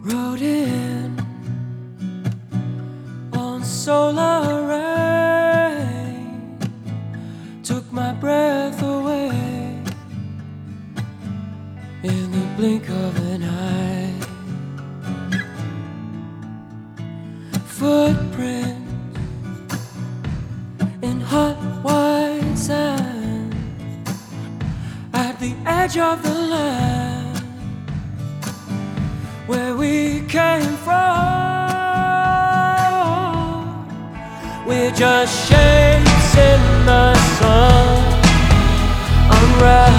Rode in on solar rain, took my breath away in the blink of an eye. Footprints in hot white sand at the edge of the land where we came from. We're just shapes in the sun, unraveled.